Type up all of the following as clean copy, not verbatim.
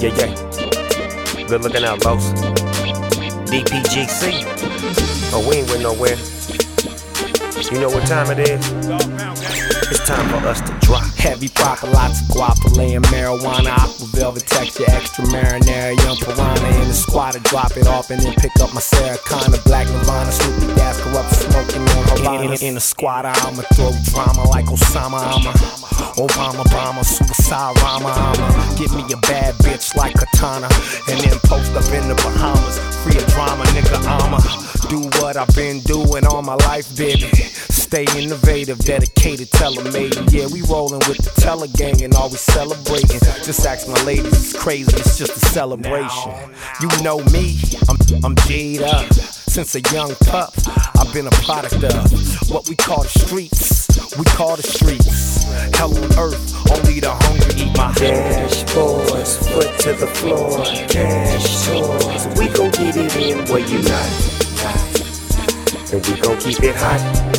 Yeah, yeah. Good looking out, boss. DPGC. Oh, we ain't went nowhere. You know what time it is? It's time for us to drop. Heavy proper, lots of guapa, laying marijuana, aqua velvet texture, extra marinara, young piranha in the squatter, drop it off and then pick up my Sarah Connor, Black Nirvana, Snoopy gas, corrupt smoking on Havana. In the squatter, I'ma throw drama like Osama, Obama, suicide rama, get me a bad bitch like Katana, and then post up in the Bahamas, free of drama, nigga, I'ma do what I've been doing all my life, baby. Stay innovative, dedicated, telemating. Yeah, we rollin' with the Teller gang and always celebrating. Just ask my ladies, it's crazy, it's just a celebration. You know me, I'm G'd up. Since a young pup, I've been a product of what we call the streets. We call the streets hell on earth, only the hungry eat my Cash boys, foot to the floor. Cash toys, we gon' get it in where you not. And we gon' keep it hot.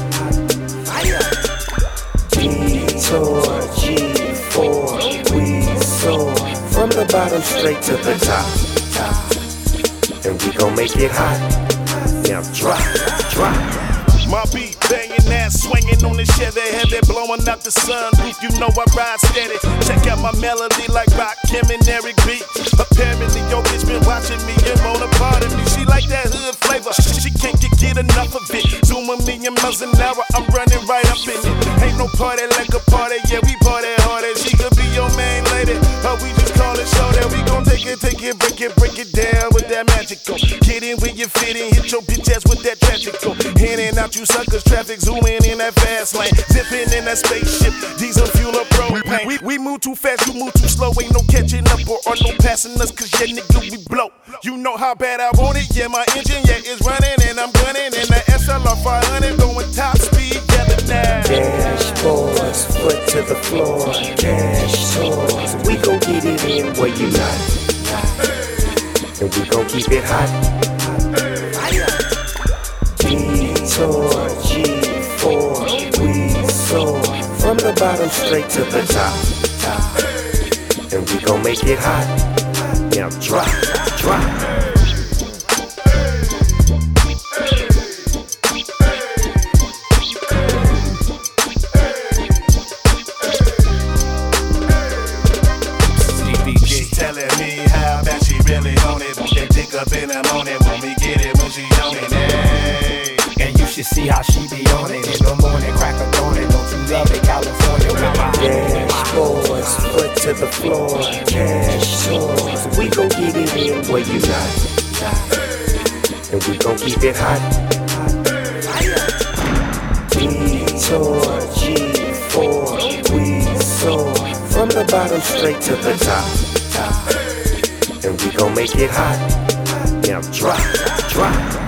Detour, G4, we soar from the bottom straight to the top. And we gon' make it hot. Now drop. My beat banging ass swinging on the Chevy, heavy blowing out the sunroof. You know I ride steady. Check out my melody like Rock, Kim and Eric B. Apparently your bitch been watching me and want a part of me. She like that hood flavor. She can't get enough of it. Zoom a million miles an hour, I'm running right up in it. Ain't no party like a party, yeah we party harder. She could be your main lady, or we just call it show that we gon' take it, break it down with that magical. Get in where you fit in, hit your bitch ass with that traffical. In and out you suckers, traffic zooming in that fast lane, zipping in that spaceship, diesel fuel up propane. We move too fast, you move too slow, ain't no catching up or no passing us, cause yeah nigga we blow. You know how bad I want it, yeah my engine is running and I'm gunning, and the SLR 500 going top speed, gather now. Cash boys, foot to the floor. Cash toys, we gon' get it in where you not. And we gon' keep it hot. Detour, G4, we soar from the bottom straight to the top. And we gon' make it hot. Now drop. Telling me how bad she really want it. Want that dick up in the morning, want me get it when she on it. Hey. And you should see how she be on it in the morning, crack a dawn. Don't you love it, California with my Cash boys, foot to the floor. Cash toys, we gon' get it in where you not. And we gon' keep it hot. Detour, G4, we soar from the bottom straight to the top. And we gon' make it hot. Now drop.